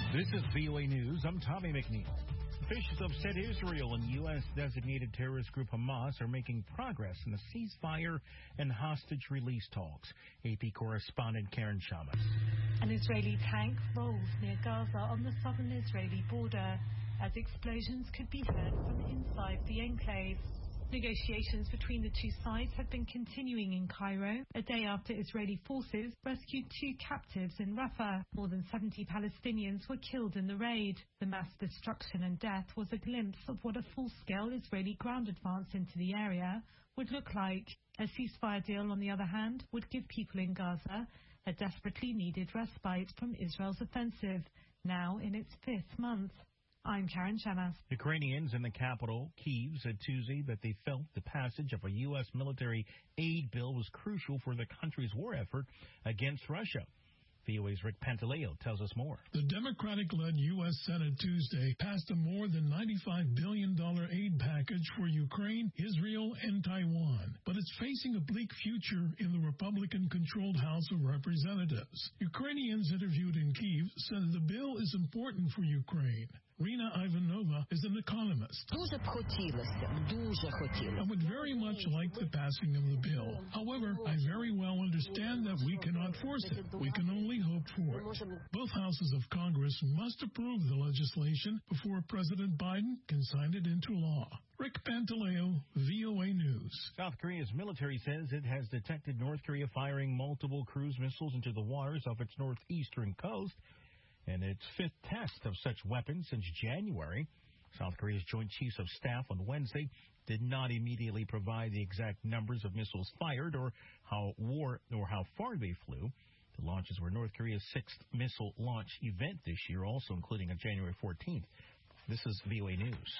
This is VOA News. I'm Tommy McNeil. Officials have said Israel and U.S.-designated terrorist group Hamas are making progress in the ceasefire and hostage release talks. AP correspondent Karen Shamas. An Israeli tank rolls near Gaza on the southern Israeli border as explosions could be heard from inside the enclave. Negotiations between the two sides have been continuing in Cairo, a day after Israeli forces rescued 2 captives in Rafah. More than 70 Palestinians were killed in the raid. The mass destruction and death was a glimpse of what a full-scale Israeli ground advance into the area would look like. A ceasefire deal, on the other hand, would give people in Gaza a desperately needed respite from Israel's offensive, now in its 5th month. I'm Karen Shamas. Ukrainians in the capital, Kyiv, said Tuesday that they felt the passage of a U.S. military aid bill was crucial for the country's war effort against Russia. VOA's Rick Pantaleo tells us more. The Democratic-led U.S. Senate Tuesday passed a more than $95 billion aid package for Ukraine, Israel, and Taiwan. But it's facing a bleak future in the Republican-controlled House of Representatives. Ukrainians interviewed in Kyiv said the bill is important for Ukraine. Rina Ivanova is an economist. I would very much like the passing of the bill. However, I very well understand that we cannot force it. We can only hope for it. Both houses of Congress must approve the legislation before President Biden can sign it into law. Rick Pantaleo, VOA News. South Korea's military says it has detected North Korea firing multiple cruise missiles into the waters off its northeastern coast, and its 5th test of such weapons since January. South Korea's Joint Chiefs of Staff on Wednesday did not immediately provide the exact numbers of missiles fired or how far they flew. The launches were North Korea's 6th missile launch event this year, also including on January 14th. This is VOA News.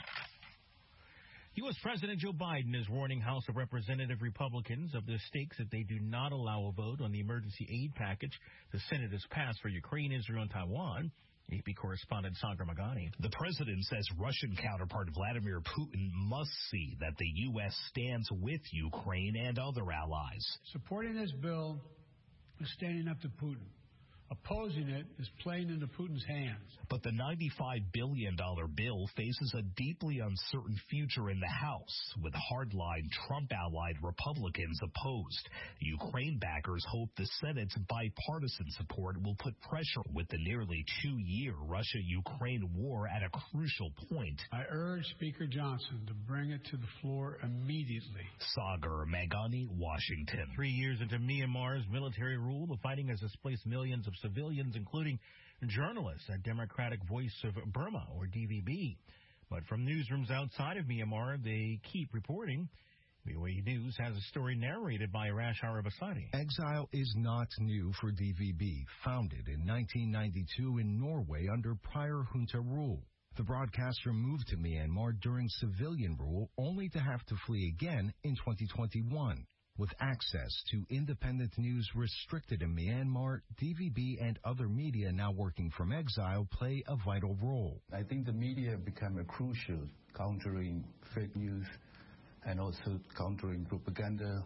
U.S. President Joe Biden is warning House of Representative Republicans of the stakes if they do not allow a vote on the emergency aid package the Senate has passed for Ukraine, Israel, and Taiwan. AP correspondent Sagar Magani. The president says Russian counterpart Vladimir Putin must see that the U.S. stands with Ukraine and other allies. Supporting this bill is standing up to Putin. Opposing it is playing into Putin's hands. But the $95 billion bill faces a deeply uncertain future in the House, with hardline Trump-allied Republicans opposed. Ukraine backers hope the Senate's bipartisan support will put pressure with the nearly 2-year Russia-Ukraine war at a crucial point. I urge Speaker Johnson to bring it to the floor immediately. Sagar Magani, Washington. 3 years into Myanmar's military rule, the fighting has displaced millions of civilians, including journalists at Democratic Voice of Burma, or DVB. But from newsrooms outside of Myanmar, they keep reporting. VOA News has a story narrated by Arash Arabasadi. Exile is not new for DVB, founded in 1992 in Norway under prior junta rule. The broadcaster moved to Myanmar during civilian rule, only to have to flee again in 2021. With access to independent news restricted in Myanmar, DVB and other media now working from exile play a vital role. I think the media become a crucial countering fake news and also countering propaganda,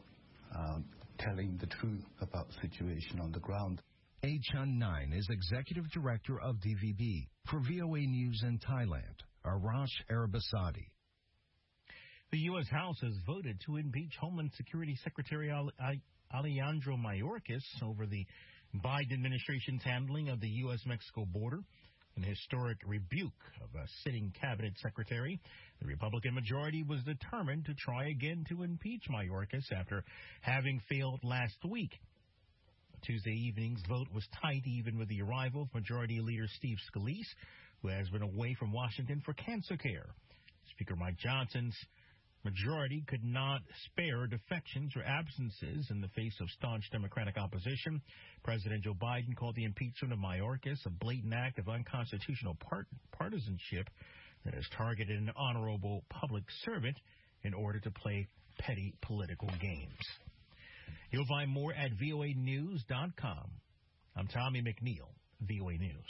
telling the truth about the situation on the ground. Chun Nine is executive director of DVB. For VOA News in Thailand, Arash Arabasadi. The U.S. House has voted to impeach Homeland Security Secretary Alejandro Mayorkas over the Biden administration's handling of the U.S.-Mexico border. An historic rebuke of a sitting cabinet secretary. The Republican majority was determined to try again to impeach Mayorkas after having failed last week. Tuesday evening's vote was tight, even with the arrival of Majority Leader Steve Scalise, who has been away from Washington for cancer care. Speaker Mike Johnson's majority could not spare defections or absences in the face of staunch Democratic opposition. President Joe Biden called the impeachment of Mayorkas a blatant act of unconstitutional partisanship that has targeted an honorable public servant in order to play petty political games. You'll find more at voanews.com. I'm Tommy McNeil, VOA News.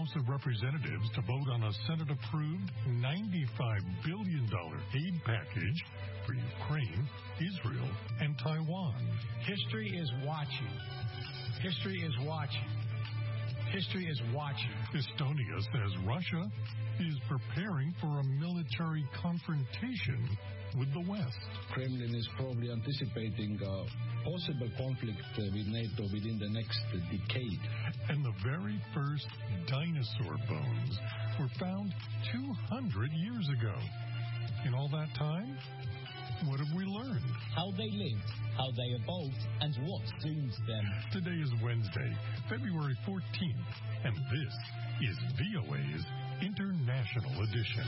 House of Representatives to vote on a Senate-approved $95 billion aid package for Ukraine, Israel, and Taiwan. History is watching. History is watching. History is watching. Estonia says Russia is preparing for a military confrontation with the West. Kremlin is probably anticipating a possible conflict with NATO within the next decade. And the very first dinosaur bones were found 200 years ago. In all that time, what have we learned? How they lived, how they evolved, and what doomed them. Today is Wednesday, February 14th, and this is VOA's International Edition.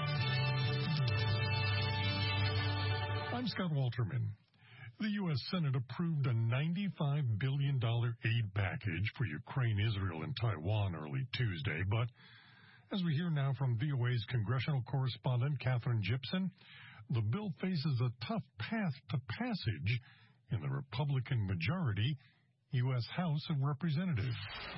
I'm Scott Walterman. The U.S. Senate approved a $95 billion aid package for Ukraine, Israel, and Taiwan early Tuesday, but as we hear now from VOA's congressional correspondent Katherine Gypson, the bill faces a tough path to passage in the Republican majority U.S. House of Representatives.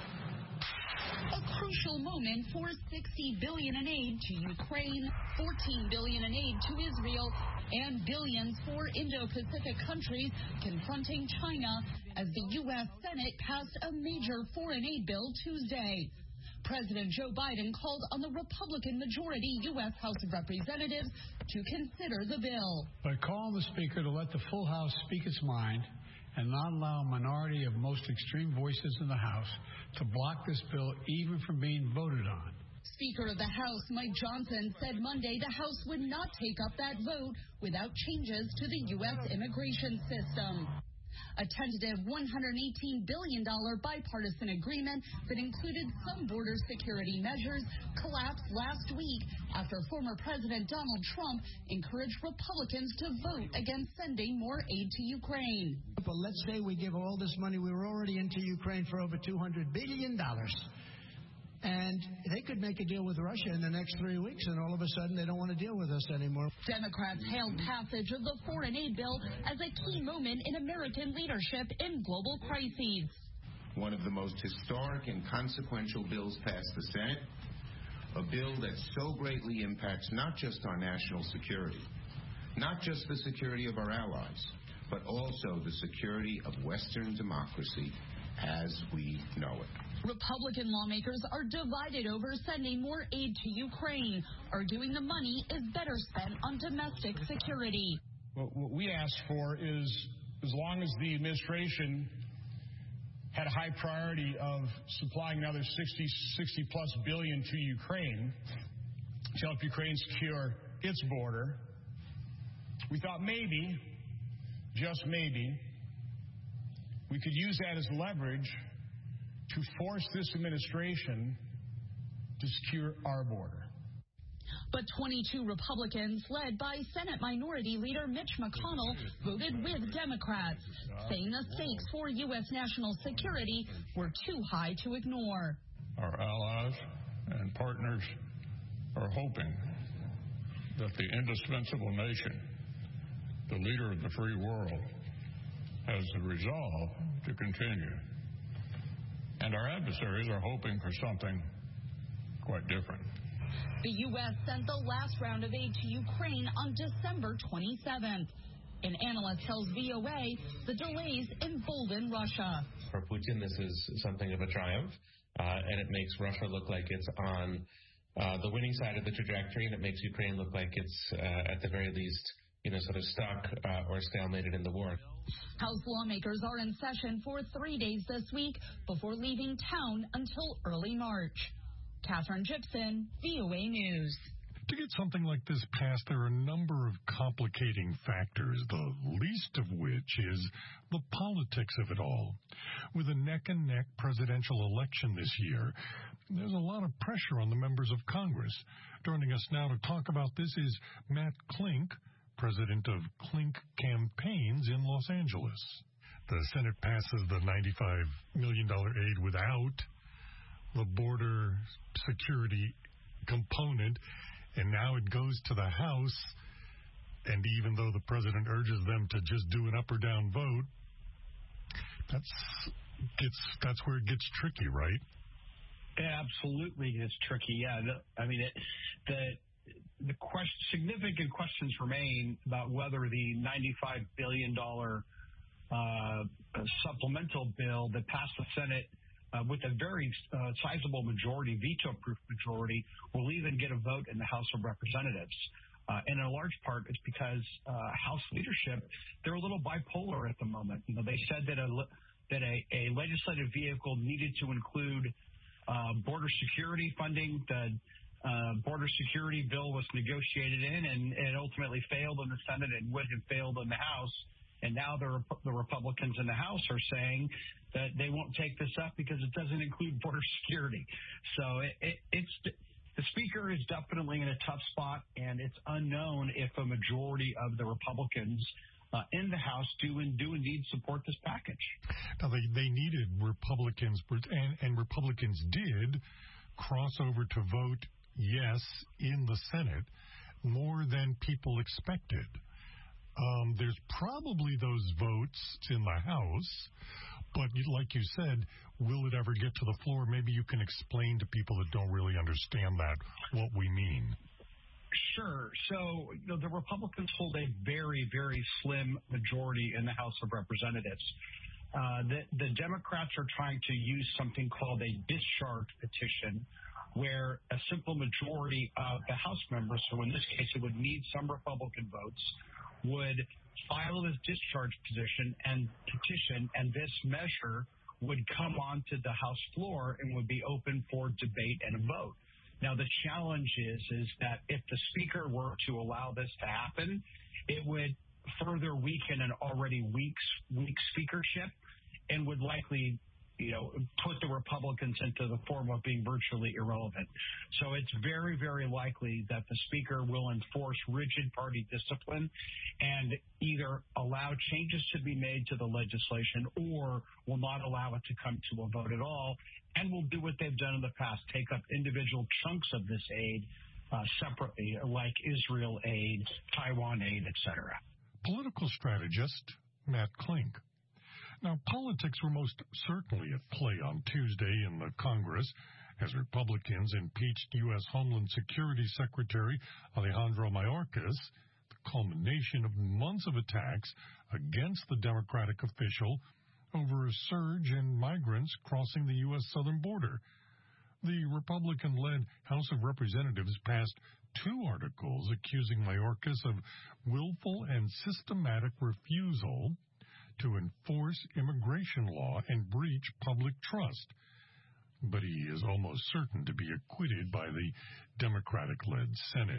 A crucial moment for $60 billion in aid to Ukraine, $14 billion in aid to Israel, and billions for Indo-Pacific countries confronting China as the U.S. Senate passed a major foreign aid bill Tuesday. President Joe Biden called on the Republican majority U.S. House of Representatives to consider the bill. By calling the Speaker to let the full House speak its mind and not allow a minority of most extreme voices in the House to block this bill even from being voted on. Speaker of the House Mike Johnson said Monday the House would not take up that vote without changes to the U.S. immigration system. A tentative $118 billion bipartisan agreement that included some border security measures collapsed last week after former President Donald Trump encouraged Republicans to vote against sending more aid to Ukraine. But let's say we give all this money. We were already into Ukraine for over $200 billion. And they could make a deal with Russia in the next 3 weeks, and all of a sudden they don't want to deal with us anymore. Democrats hailed passage of the foreign aid bill as a key moment in American leadership in global crises. One of the most historic and consequential bills passed the Senate, a bill that so greatly impacts not just our national security, not just the security of our allies, but also the security of Western democracy as we know it. Republican lawmakers are divided over sending more aid to Ukraine, arguing the money is better spent on domestic security. What we asked for is, as long as the administration had a high priority of supplying another 60 plus billion to Ukraine to help Ukraine secure its border, we thought maybe, just maybe, we could use that as leverage to force this administration to secure our border. But 22 Republicans, led by Senate Minority Leader Mitch McConnell, voted with Democrats, saying the stakes for U.S. national security were too high to ignore. Our allies and partners are hoping that the indispensable nation, the leader of the free world, has the resolve to continue. And our adversaries are hoping for something quite different. The U.S. sent the last round of aid to Ukraine on December 27th. An analyst tells VOA the delays embolden Russia. For Putin, this is something of a triumph, and it makes Russia look like it's on the winning side of the trajectory, and it makes Ukraine look like it's, at the very least, sort of stuck or stalemated in the war. House lawmakers are in session for 3 days this week before leaving town until early March. Katherine Gypson, VOA News. To get something like this passed, there are a number of complicating factors, the least of which is the politics of it all. With a neck-and-neck presidential election this year, there's a lot of pressure on the members of Congress. Joining us now to talk about this is Matt Klink, president of Klink Campaigns in Los Angeles. The Senate passes the $95 million aid without the border security component, and now it goes to the House, and even though the president urges them to just do an up or down vote, that's where it gets tricky, right? Absolutely, it's tricky. Yeah, the significant questions remain about whether the $95 billion supplemental bill that passed the Senate with a very sizable majority, veto-proof majority, will even get a vote in the House of Representatives. And in a large part, it's because House leadership, they're a little bipolar at the moment. They said that a legislative vehicle needed to include border security funding. The border security bill was negotiated in, and it ultimately failed in the Senate and would have failed in the House. And now the Republicans in the House are saying that they won't take this up because it doesn't include border security. So the Speaker is definitely in a tough spot, and it's unknown if a majority of the Republicans in the House do indeed support this package. Now, they needed Republicans, and Republicans did cross over to vote yes in the Senate more than people expected. There's probably those votes in the House, but like you said, will it ever get to the floor? Maybe you can explain to people that don't really understand that what we mean. Sure. So, the Republicans hold a very, very slim majority in the House of Representatives. The Democrats are trying to use something called a discharge petition, where a simple majority of the House members, so in this case it would need some Republican votes, would file this discharge petition, and this measure would come onto the House floor and would be open for debate and a vote. Now, the challenge is that if the Speaker were to allow this to happen, it would further weaken an already weak speakership and would likely put the Republicans into the form of being virtually irrelevant. So it's very, very likely that the Speaker will enforce rigid party discipline and either allow changes to be made to the legislation or will not allow it to come to a vote at all, and will do what they've done in the past, take up individual chunks of this aid separately, like Israel aid, Taiwan aid, etc. Political strategist Matt Klink. Now, politics were most certainly at play on Tuesday in the Congress as Republicans impeached U.S. Homeland Security Secretary Alejandro Mayorkas, the culmination of months of attacks against the Democratic official over a surge in migrants crossing the U.S. southern border. The Republican-led House of Representatives passed 2 articles accusing Mayorkas of willful and systematic refusal to enforce immigration law and breach public trust. But he is almost certain to be acquitted by the Democratic-led Senate.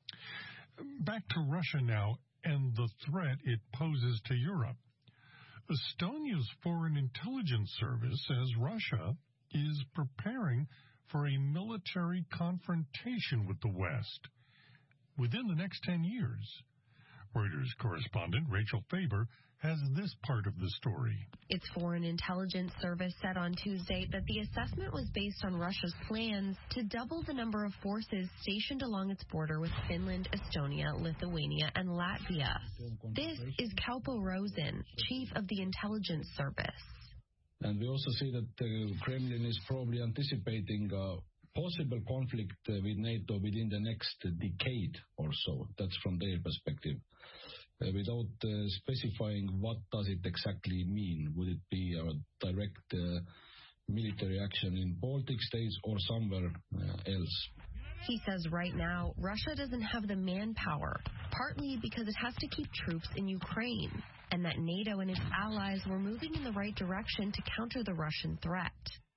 Back to Russia now and the threat it poses to Europe. Estonia's Foreign Intelligence Service says Russia is preparing for a military confrontation with the West within the next 10 years. Reuters correspondent Rachel Faber has this part of the story. Its Foreign Intelligence Service said on Tuesday that the assessment was based on Russia's plans to double the number of forces stationed along its border with Finland, Estonia, Lithuania, and Latvia. This is Kaupo Rosen, chief of the intelligence service. And we also see that the Kremlin is probably anticipating a possible conflict with NATO within the next decade or so. That's from their perspective. Without specifying what does it exactly mean. Would it be a direct military action in Baltic states or somewhere else? He says right now, Russia doesn't have the manpower, partly because it has to keep troops in Ukraine, and that NATO and its allies were moving in the right direction to counter the Russian threat.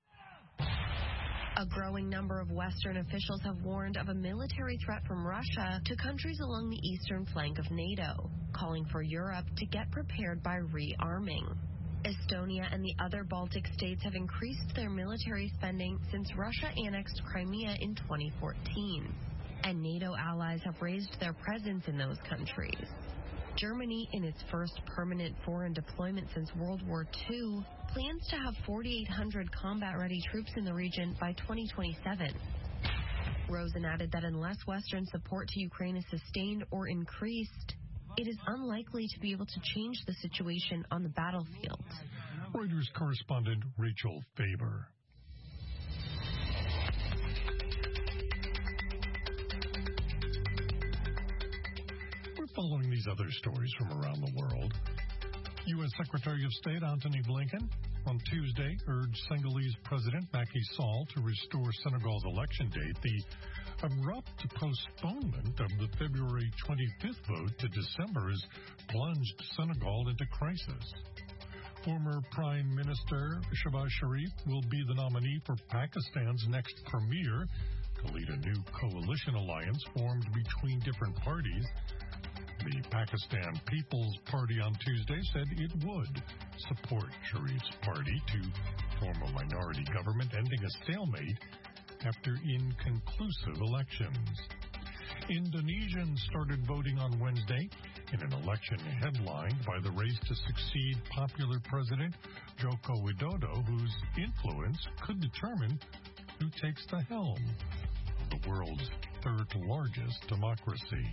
A growing number of Western officials have warned of a military threat from Russia to countries along the eastern flank of NATO, calling for Europe to get prepared by rearming. Estonia and the other Baltic states have increased their military spending since Russia annexed Crimea in 2014, and NATO allies have raised their presence in those countries. Germany, in its first permanent foreign deployment since World War II, plans to have 4,800 combat-ready troops in the region by 2027. Rosen added that unless Western support to Ukraine is sustained or increased, it is unlikely to be able to change the situation on the battlefield. Reuters correspondent Rachel Faber. Following these other stories from around the world, U.S. Secretary of State Antony Blinken on Tuesday urged Senegalese President Macky Sall to restore Senegal's election date. The abrupt postponement of the February 25th vote to December has plunged Senegal into crisis. Former Prime Minister Shehbaz Sharif will be the nominee for Pakistan's next premier to lead a new coalition alliance formed between different parties. The Pakistan People's Party on Tuesday said it would support Sharif's party to form a minority government, ending a stalemate after inconclusive elections. Indonesians started voting on Wednesday in an election headlined by the race to succeed popular President Joko Widodo, whose influence could determine who takes the helm of the world's third largest democracy.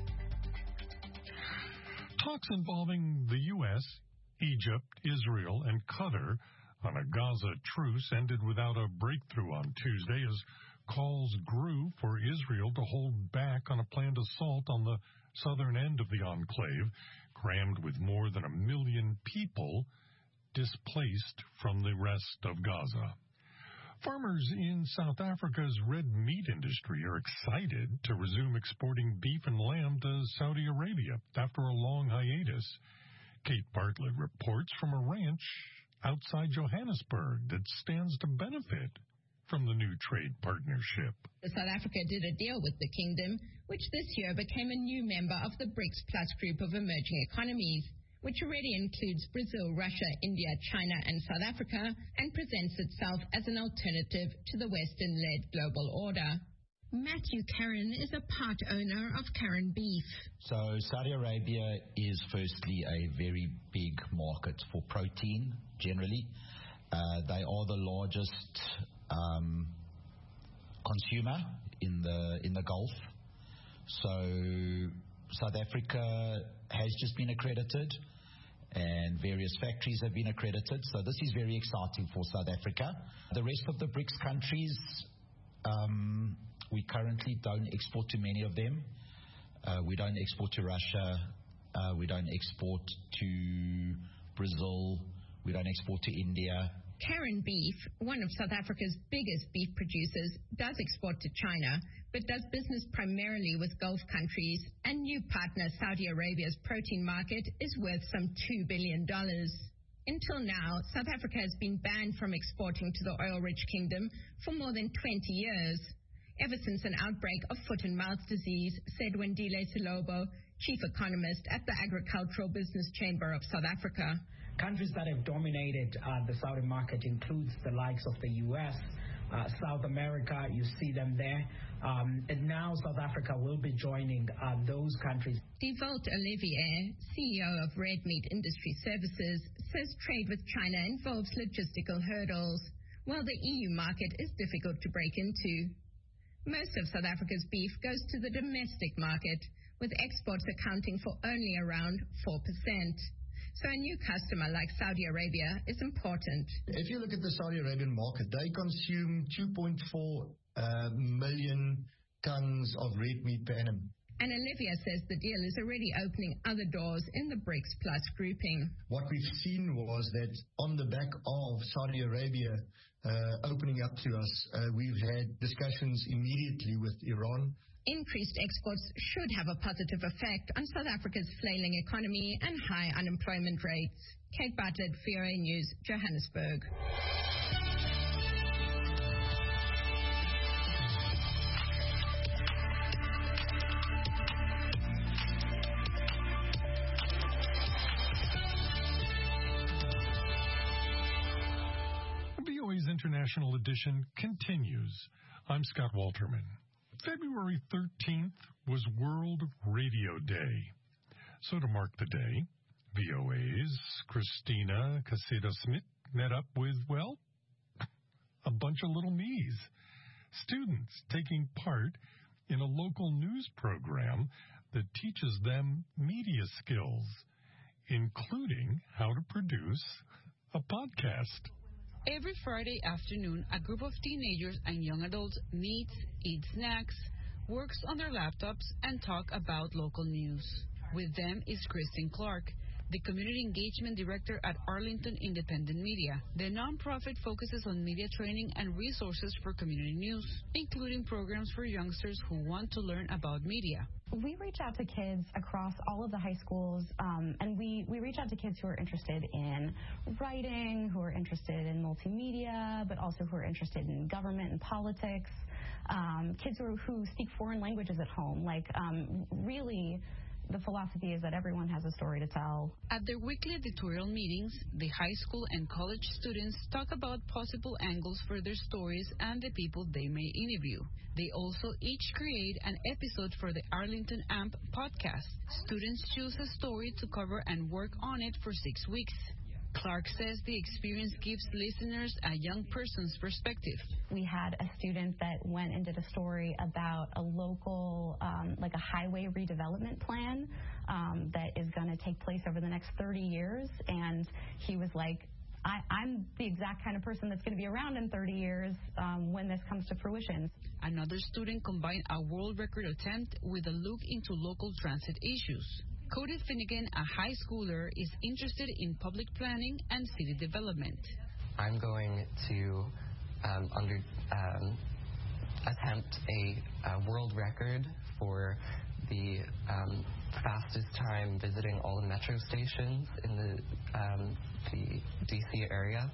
Talks involving the U.S., Egypt, Israel, and Qatar on a Gaza truce ended without a breakthrough on Tuesday as calls grew for Israel to hold back on a planned assault on the southern end of the enclave, crammed with more than 1 million people displaced from the rest of Gaza. Farmers in South Africa's red meat industry are excited to resume exporting beef and lamb to Saudi Arabia after a long hiatus. Kate Bartlett reports from a ranch outside Johannesburg that stands to benefit from the new trade partnership. South Africa did a deal with the kingdom, which this year became a new member of the BRICS Plus group of emerging economies, which already includes Brazil, Russia, India, China, and South Africa, and presents itself as an alternative to the Western-led global order. Matthew Karen is a part owner of Karen Beef. So Saudi Arabia is firstly a very big market for protein generally. They are the largest consumer in the Gulf. So South Africa has just been accredited and various factories have been accredited. So this is very exciting for South Africa. The rest of the BRICS countries, we currently don't export to many of them. We don't export to Russia. We don't export to Brazil. We don't export to India. Karen Beef, one of South Africa's biggest beef producers, does export to China, but does business primarily with Gulf countries, and new partner Saudi Arabia's protein market is worth some $2 billion. Until now, South Africa has been banned from exporting to the oil-rich kingdom for more than 20 years, ever since an outbreak of foot and mouth disease, said Wendile Silobo, chief economist at the Agricultural Business Chamber of South Africa. Countries that have dominated the Saudi market includes the likes of the U.S., South America, you see them there. And now South Africa will be joining those countries. Devolt Olivier, CEO of Red Meat Industry Services, says trade with China involves logistical hurdles, while the EU market is difficult to break into. Most of South Africa's beef goes to the domestic market, with exports accounting for only around 4%. So a new customer like Saudi Arabia is important. If you look at the Saudi Arabian market, they consume 2.4 million tons of red meat per annum. And Olivia says the deal is already opening other doors in the BRICS Plus grouping. What we've seen was that on the back of Saudi Arabia opening up to us, we've had discussions immediately with Iran. Increased exports should have a positive effect on South Africa's flailing economy and high unemployment rates. Kate Bartlett, VOA News, Johannesburg. VOA's International Edition continues. I'm Scott Walterman. February 13th was World Radio Day. So to mark the day, VOA's Christina Caseda-Smith met up with, well, a bunch of little me's, students taking part in a local news program that teaches them media skills, including how to produce a podcast. Every Friday afternoon, a group of teenagers and young adults meets, eat snacks, works on their laptops, and talk about local news. With them is Kristen Clark, the Community Engagement Director at Arlington Independent Media. The nonprofit focuses on media training and resources for community news, including programs for youngsters who want to learn about media. We reach out to kids across all of the high schools, and we reach out to kids who are interested in writing, who are interested in multimedia, but also who are interested in government and politics, kids who speak foreign languages at home. Really, the philosophy is that everyone has a story to tell. At their weekly editorial meetings, the high school and college students talk about possible angles for their stories and the people they may interview. They also each create an episode for the Arlington AMP podcast. Students choose a story to cover and work on it for 6 weeks. Clark says the experience gives listeners a young person's perspective. We had a student that went and did a story about a local, a highway redevelopment plan that is going to take place over the next 30 years. And he was like, I'm the exact kind of person that's going to be around in 30 years when this comes to fruition. Another student combined a world record attempt with a look into local transit issues. Cody Finnegan, a high schooler, is interested in public planning and city development. I'm going to attempt a world record for the fastest time visiting all the metro stations in the D.C. area.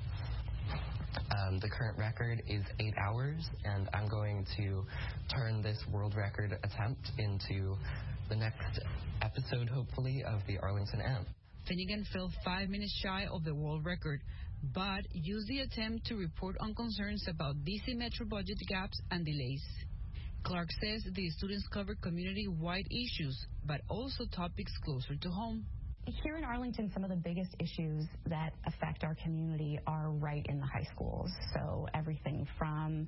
The current record is 8 hours, and I'm going to turn this world record attempt into the next episode, hopefully, of the Arlington AMP. Finnegan fell 5 minutes shy of the world record, but used the attempt to report on concerns about DC Metro budget gaps and delays. Clark says the students cover community-wide issues, but also topics closer to home. Here in Arlington, some of the biggest issues that affect our community are right in the high schools. So everything from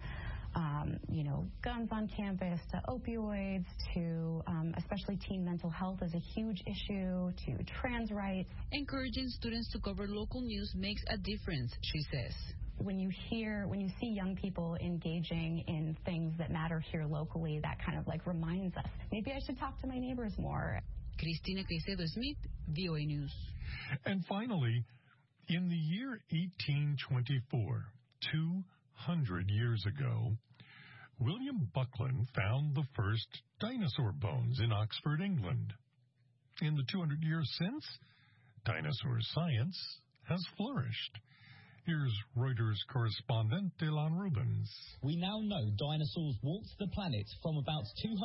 guns on campus to opioids to especially teen mental health is a huge issue, to trans rights. Encouraging students to cover local news makes a difference, she says. When you see young people engaging in things that matter here locally, that kind of reminds us, maybe I should talk to my neighbors more. Cristina Caicedo-Smith, VOA News. And finally, in the year 1824, 200 years ago, William Buckland found the first dinosaur bones in Oxford, England. In the 200 years since, dinosaur science has flourished. Here's Reuters correspondent Dylan Rubens. We now know dinosaurs walked the planet from about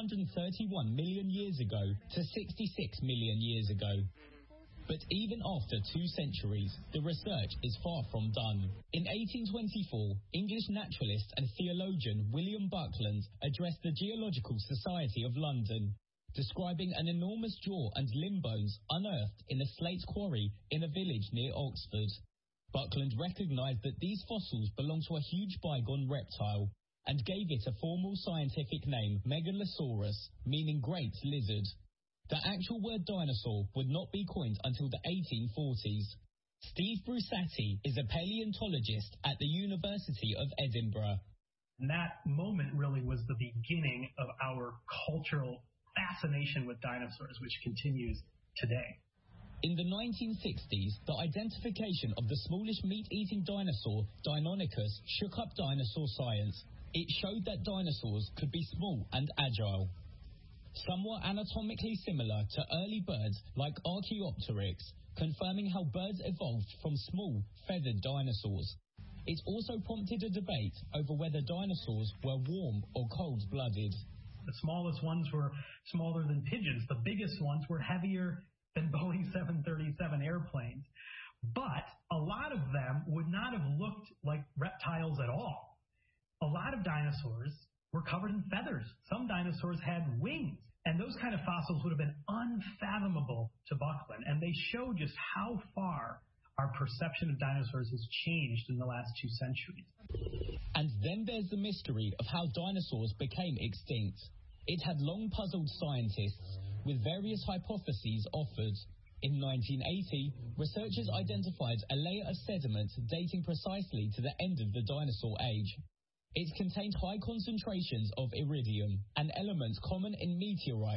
231 million years ago to 66 million years ago. But even after 2 centuries, the research is far from done. In 1824, English naturalist and theologian William Buckland addressed the Geological Society of London, describing an enormous jaw and limb bones unearthed in a slate quarry in a village near Oxford. Buckland recognized that these fossils belonged to a huge bygone reptile and gave it a formal scientific name, Megalosaurus, meaning great lizard. The actual word dinosaur would not be coined until the 1840s. Steve Brusati is a paleontologist at the University of Edinburgh. And that moment really was the beginning of our cultural fascination with dinosaurs, which continues today. In the 1960s, the identification of the smallish meat-eating dinosaur, Deinonychus, shook up dinosaur science. It showed that dinosaurs could be small and agile, somewhat anatomically similar to early birds like Archaeopteryx, confirming how birds evolved from small, feathered dinosaurs. It also prompted a debate over whether dinosaurs were warm or cold-blooded. The smallest ones were smaller than pigeons. The biggest ones were heavier than Boeing 737 airplanes. But a lot of them would not have looked like reptiles at all. A lot of dinosaurs were covered in feathers. Some dinosaurs had wings. And those kind of fossils would have been unfathomable to Buckland. And they show just how far our perception of dinosaurs has changed in the last 2 centuries. And then there's the mystery of how dinosaurs became extinct. It had long puzzled scientists, with various hypotheses offered. In 1980, researchers identified a layer of sediment dating precisely to the end of the dinosaur age. It contained high concentrations of iridium, an element common in meteorites,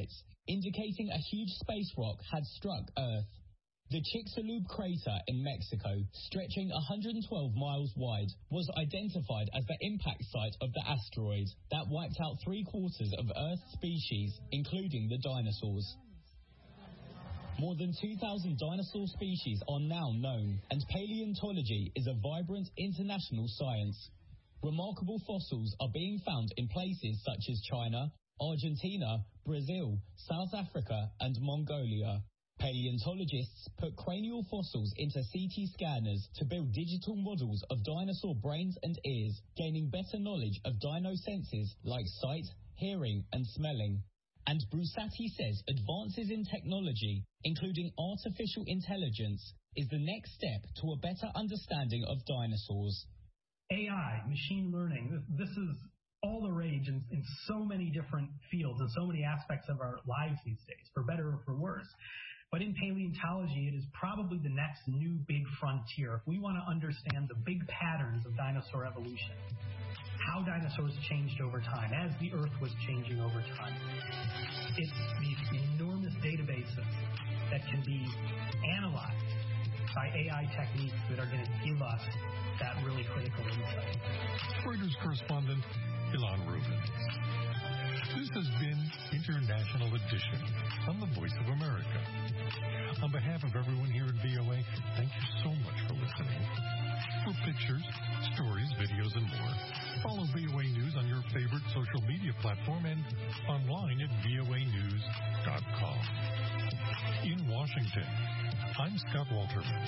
indicating a huge space rock had struck Earth. The Chicxulub crater in Mexico, stretching 112 miles wide, was identified as the impact site of the asteroid that wiped out 3/4 of Earth's species, including the dinosaurs. More than 2,000 dinosaur species are now known, and paleontology is a vibrant international science. Remarkable fossils are being found in places such as China, Argentina, Brazil, South Africa, and Mongolia. Paleontologists put cranial fossils into CT scanners to build digital models of dinosaur brains and ears, gaining better knowledge of dino senses like sight, hearing, and smelling. And Brusati says advances in technology, including artificial intelligence, is the next step to a better understanding of dinosaurs. AI, machine learning, this is all the rage in so many different fields and so many aspects of our lives these days, for better or for worse. But in paleontology, it is probably the next new big frontier. If we want to understand the big patterns of dinosaur evolution, how dinosaurs changed over time, as the Earth was changing over time. It's these enormous databases that can be analyzed by AI techniques that are going to give us that really critical insight. Reuters correspondent Ilan Rubin. This has been International Edition on the Voice of America. On behalf of everyone here at VOA, thank you so much for listening. For pictures, stories, videos, and more, follow VOA News on your favorite social media platform and online at voanews.com. In Washington, I'm Scott Walterman.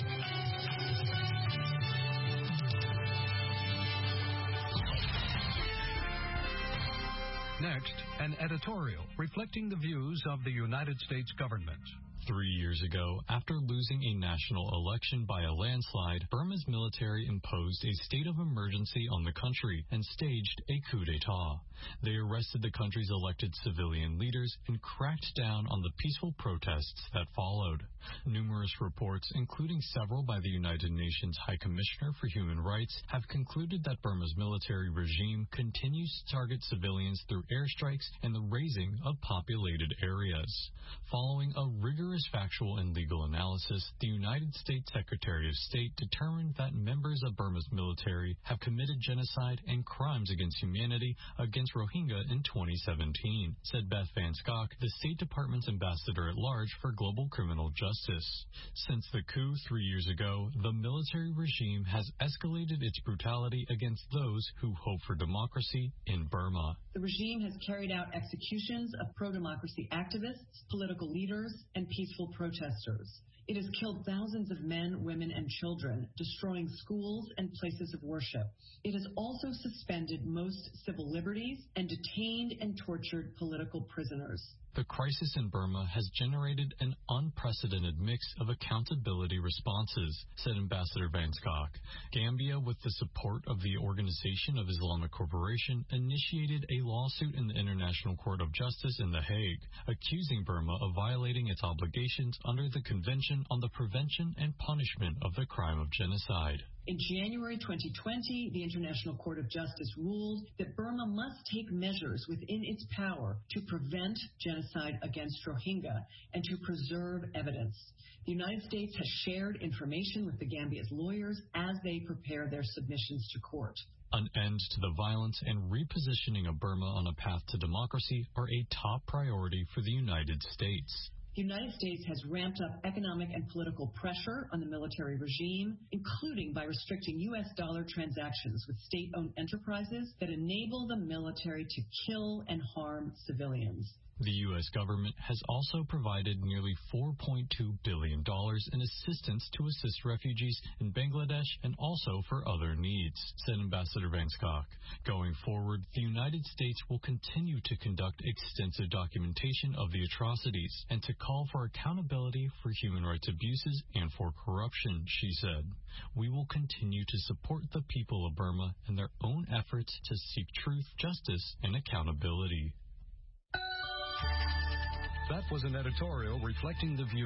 Next, an editorial reflecting the views of the United States government. 3 years ago, after losing a national election by a landslide, Burma's military imposed a state of emergency on the country and staged a coup d'etat. They arrested the country's elected civilian leaders and cracked down on the peaceful protests that followed. Numerous reports, including several by the United Nations High Commissioner for Human Rights, have concluded that Burma's military regime continues to target civilians through airstrikes and the razing of populated areas. Following a rigorous factual and legal analysis, the United States Secretary of State determined that members of Burma's military have committed genocide and crimes against humanity against Rohingya in 2017, said Beth Van Schok, the State Department's ambassador at large for global criminal justice. Since the coup 3 years ago, the military regime has escalated its brutality against those who hope for democracy in Burma. The regime has carried out executions of pro-democracy activists, political leaders, and peaceful protesters. It has killed thousands of men, women, and children, destroying schools and places of worship. It has also suspended most civil liberties and detained and tortured political prisoners. The crisis in Burma has generated an unprecedented mix of accountability responses, said Ambassador Van Schok. Gambia, with the support of the Organization of Islamic Cooperation, initiated a lawsuit in the International Court of Justice in The Hague, accusing Burma of violating its obligations under the Convention on the Prevention and Punishment of the Crime of Genocide. In January 2020, the International Court of Justice ruled that Burma must take measures within its power to prevent genocide against Rohingya and to preserve evidence. The United States has shared information with the Gambia's lawyers as they prepare their submissions to court. An end to the violence and repositioning of Burma on a path to democracy are a top priority for the United States. The United States has ramped up economic and political pressure on the military regime, including by restricting U.S. dollar transactions with state-owned enterprises that enable the military to kill and harm civilians. The U.S. government has also provided nearly $4.2 billion in assistance to assist refugees in Bangladesh and also for other needs, said Ambassador Van Schok. Going forward, the United States will continue to conduct extensive documentation of the atrocities and to call for accountability for human rights abuses and for corruption, she said. We will continue to support the people of Burma in their own efforts to seek truth, justice, and accountability. That was an editorial reflecting the view